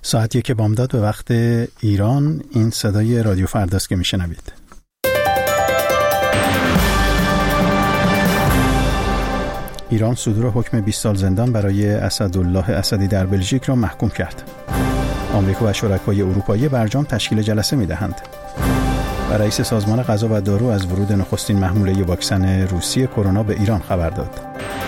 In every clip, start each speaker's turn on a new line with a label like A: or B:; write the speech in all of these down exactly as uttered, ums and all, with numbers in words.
A: ساعت یک بامداد به وقت ایران. این صدای رادیو فرداست که میشنوید. ایران صدور حکم بیست سال زندان برای اسدالله اسدی در بلژیک را محکوم کرد. آمریکا و شرکای اروپایی برجام تشکیل جلسه می‌دهند. و رئیس سازمان غذا و دارو از ورود نخستین محموله واکسن روسیه کرونا به ایران خبر داد.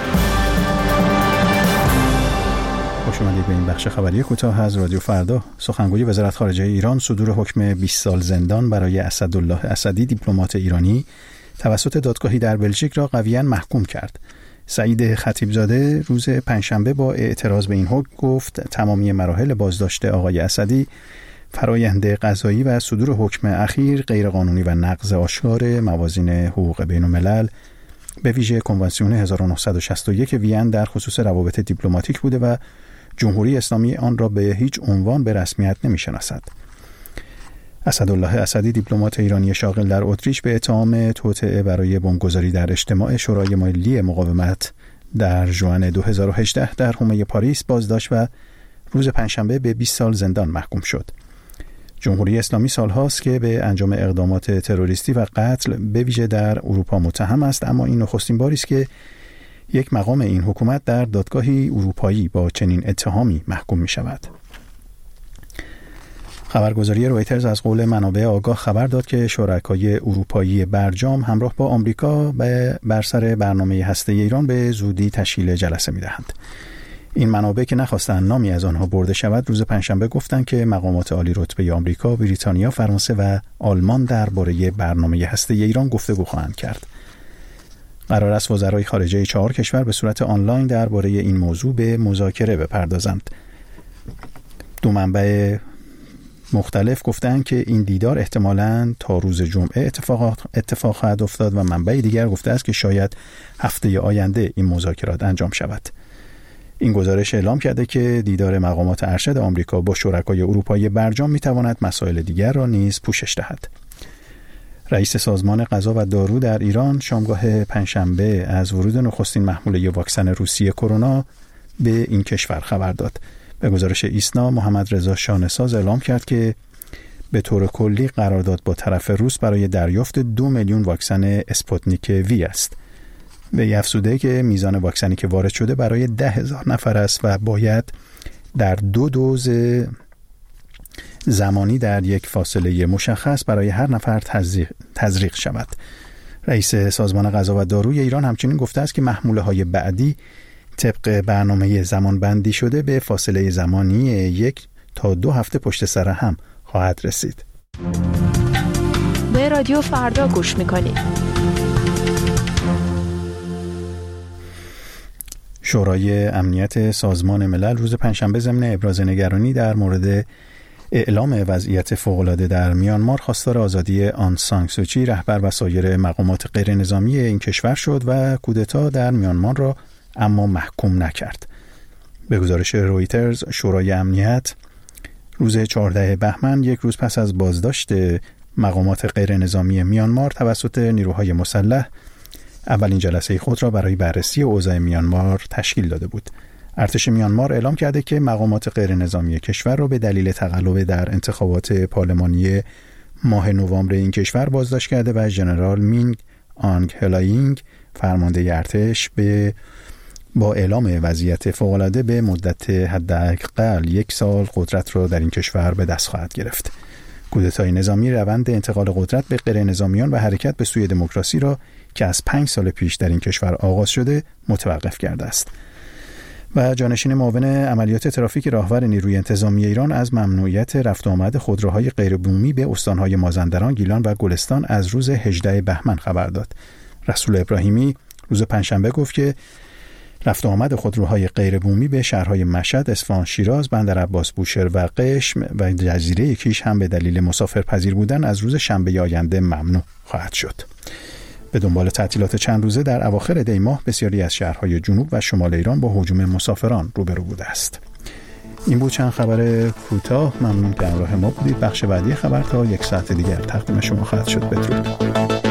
A: خوش اومدید به این بخش خبری کوتاه از رادیو فردا. سخنگوی وزارت خارجه ایران صدور حکم بیست سال زندان برای اسدالله اسدی دیپلمات ایرانی توسط دادگاهی در بلژیک را قویاً محکوم کرد. سعید خطیبزاده روز پنجشنبه با اعتراض به این حکم گفت تمامی مراحل بازداشت آقای اسدی، فرایند قضایی و صدور حکم اخیر غیرقانونی و نقض آشکار موازین حقوق بین الملل به ویژه کنوانسیون هزار و نهصد و شصت و یک وین در خصوص روابط دیپلماتیک بوده و جمهوری اسلامی آن را به هیچ عنوان به رسمیت نمی‌شناسد. اسدالله اسدی دیپلمات ایرانی شاغل در اتریش به اتهام توطئه برای بمبگذاری در اجتماع شورای ملی مقاومت در ژوئن دو هزار و هجده در حومه پاریس بازداشت و روز پنجشنبه به بیست سال زندان محکوم شد. جمهوری اسلامی سالهاست که به انجام اقدامات تروریستی و قتل به ویژه در اروپا متهم است، اما این نخستین باری است که یک مقام این حکومت در دادگاهی اروپایی با چنین اتهامی محکوم می شود. خبرگزاری رویترز از قول منابع آگاه خبر داد که شرکای اروپایی برجام همراه با آمریکا به بر سر برنامه هسته ایران به زودی تشکیل جلسه می دهند. این منابع که نخواستند نامی از آنها برده شود روز پنجشنبه گفتند که مقامات عالی رتبه آمریکا، بریتانیا، فرانسه و آلمان درباره برنامه هسته ایران گفتگو خواهند کرد. قرار است وزرای خارجه چهار کشور به صورت آنلاین درباره این موضوع به مذاکره بپردازند. دو منبع مختلف گفتند که این دیدار احتمالاً تا روز جمعه اتفاق اتفاق خواهد افتاد و منبع دیگر گفته است که شاید هفته آینده این مذاکرات انجام شود. این گزارش اعلام کرده که دیدار مقامات ارشد آمریکا با شرکای اروپایی برجام می‌تواند مسائل دیگر را نیز پوشش دهد. رئیس سازمان غذا و دارو در ایران شامگاه پنجشنبه از ورود نخستین محموله واکسن روسیه کرونا به این کشور خبر داد. به گزارش ایسنا محمد رضا شانه‌ساز اعلام کرد که به طور کلی قرارداد با طرف روس برای دریافت دو میلیون واکسن اسپوتنیک وی است. به افزوده که میزان واکسنی که وارد شده برای ده هزار نفر است و باید در دو دوز زمانی در یک فاصله مشخص برای هر نفر تزریق, تزریق شود. رئیس سازمان غذا و داروی ایران همچنین گفته است که محموله های بعدی طبق برنامه زمان بندی شده به فاصله زمانی یک تا دو هفته پشت سر هم خواهد رسید.
B: به رادیو فردا گوش میکنید.
A: شورای امنیت سازمان ملل روز پنجشنبه ضمن ابراز نگرانی در مورد اعلام وضعیت فوق‌العاده در میانمار خواستار آزادی آن سان سوچی رهبر و سایر مقامات غیر نظامی این کشور شد و کودتا در میانمار را اما محکوم نکرد. به گزارش رویترز شورای امنیت روز چهاردهم بهمن یک روز پس از بازداشت مقامات غیر نظامی میانمار توسط نیروهای مسلح اولین جلسه خود را برای بررسی اوضاع میانمار تشکیل داده بود. ارتش میانمار اعلام کرده که مقامات غیر نظامی کشور را به دلیل تقلب در انتخابات پارلمانی ماه نوامبر این کشور بازداشت کرده و ژنرال مینگ آنگ هلاینگ فرمانده ارتش به با اعلام وضعیت فوق‌العاده به مدت حداقل یک سال قدرت را در این کشور به دست خواهد گرفت. کودتای نظامی روند انتقال قدرت به غیر نظامیان و حرکت به سوی دموکراسی را که از پنج سال پیش در این کشور آغاز شده متوقف کرده است. و جانشین معاون عملیات ترافیک راهور نیروی انتظامی ایران از ممنوعیت رفت و آمد خودروهای غیربومی به استانهای مازندران، گیلان و گلستان از روز هجدهم بهمن خبر داد. رسول ابراهیمی روز پنجشنبه گفت که رفت و آمد خودروهای غیربومی به شهرهای مشهد، اصفهان، شیراز، بندرعباس، بوشهر و قشم و جزیره کیش هم به دلیل مسافرپذیر بودن از روز شنبه آینده ممنوع خواهد شد. به دنبال تعطیلات چند روزه در اواخر دی ماه بسیاری از شهرهای جنوب و شمال ایران با هجوم مسافران روبرو بوده است. این بود چند خبر کوتاه. ممنون که همراه ما بودید. بخش بعدی خبر تا یک ساعت دیگر تقدیم شما خواهد شد. بدرود.